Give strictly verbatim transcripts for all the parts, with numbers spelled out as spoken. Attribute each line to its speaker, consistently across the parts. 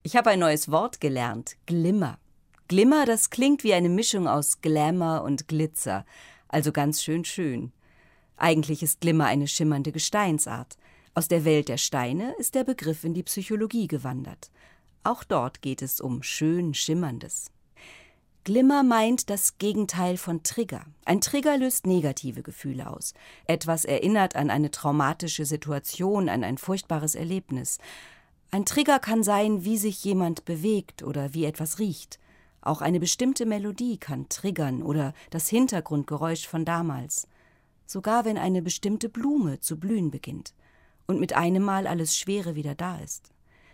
Speaker 1: Ich habe ein neues Wort gelernt, Glimmer. Glimmer, das klingt wie eine Mischung aus Glamour und Glitzer, also ganz schön schön. Eigentlich ist Glimmer eine schimmernde Gesteinsart. Aus der Welt der Steine ist der Begriff in die Psychologie gewandert. Auch dort geht es um schön Schimmerndes. Glimmer meint das Gegenteil von Trigger. Ein Trigger löst negative Gefühle aus. Etwas erinnert an eine traumatische Situation, an ein furchtbares Erlebnis. Ein Trigger kann sein, wie sich jemand bewegt oder wie etwas riecht. Auch eine bestimmte Melodie kann triggern oder das Hintergrundgeräusch von damals. Sogar wenn eine bestimmte Blume zu blühen beginnt und mit einem Mal alles Schwere wieder da ist.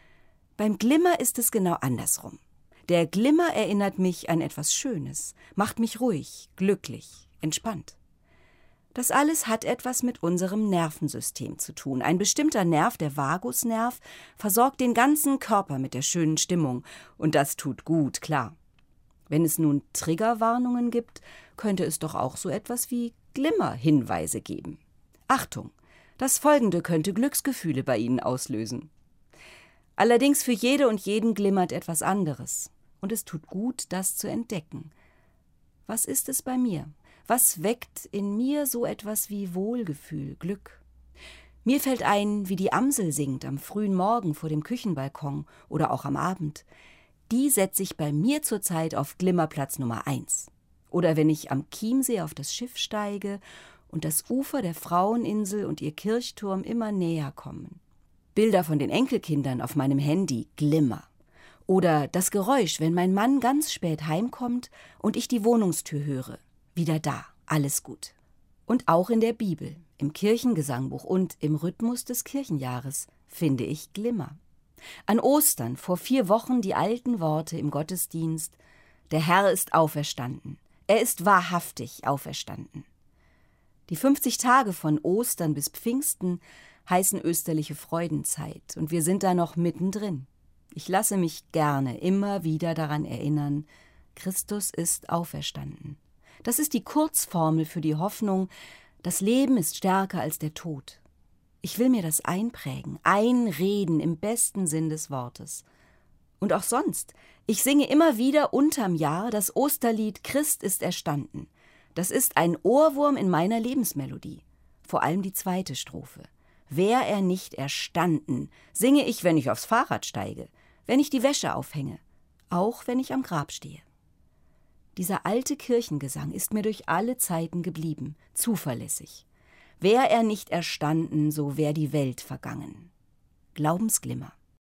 Speaker 1: Beim Glimmer ist es genau andersrum. Der Glimmer erinnert mich an etwas Schönes, macht mich ruhig, glücklich, entspannt. Das alles hat etwas mit unserem Nervensystem zu tun. Ein bestimmter Nerv, der Vagusnerv, versorgt den ganzen Körper mit der schönen Stimmung. Und das tut gut, klar. Wenn es nun Triggerwarnungen gibt, könnte es doch auch so etwas wie Glimmerhinweise geben. Achtung, das Folgende könnte Glücksgefühle bei Ihnen auslösen. Allerdings für jede und jeden glimmert etwas anderes. Und es tut gut, das zu entdecken. Was ist es bei mir? Was weckt in mir so etwas wie Wohlgefühl, Glück? Mir fällt ein, wie die Amsel singt am frühen Morgen vor dem Küchenbalkon oder auch am Abend. Die setze ich bei mir zurzeit auf Glimmerplatz Nummer eins. Oder wenn ich am Chiemsee auf das Schiff steige und das Ufer der Fraueninsel und ihr Kirchturm immer näher kommen. Bilder von den Enkelkindern auf meinem Handy, Glimmer. Oder das Geräusch, wenn mein Mann ganz spät heimkommt und ich die Wohnungstür höre. Wieder da, alles gut. Und auch in der Bibel, im Kirchengesangbuch und im Rhythmus des Kirchenjahres finde ich Glimmer. An Ostern, vor vier Wochen, die alten Worte im Gottesdienst: Der Herr ist auferstanden. Er ist wahrhaftig auferstanden. Die fünfzig Tage von Ostern bis Pfingsten heißen österliche Freudenzeit und wir sind da noch mittendrin. Ich lasse mich gerne immer wieder daran erinnern, Christus ist auferstanden. Das ist die Kurzformel für die Hoffnung, das Leben ist stärker als der Tod. Ich will mir das einprägen, einreden im besten Sinn des Wortes. Und auch sonst, ich singe immer wieder unterm Jahr das Osterlied Christ ist erstanden. Das ist ein Ohrwurm in meiner Lebensmelodie, vor allem die zweite Strophe. Wär er nicht erstanden, singe ich, wenn ich aufs Fahrrad steige, wenn ich die Wäsche aufhänge, auch wenn ich am Grab stehe. Dieser alte Kirchengesang ist mir durch alle Zeiten geblieben, zuverlässig. Wär er nicht erstanden, so wär die Welt vergangen. Glaubensglimmer.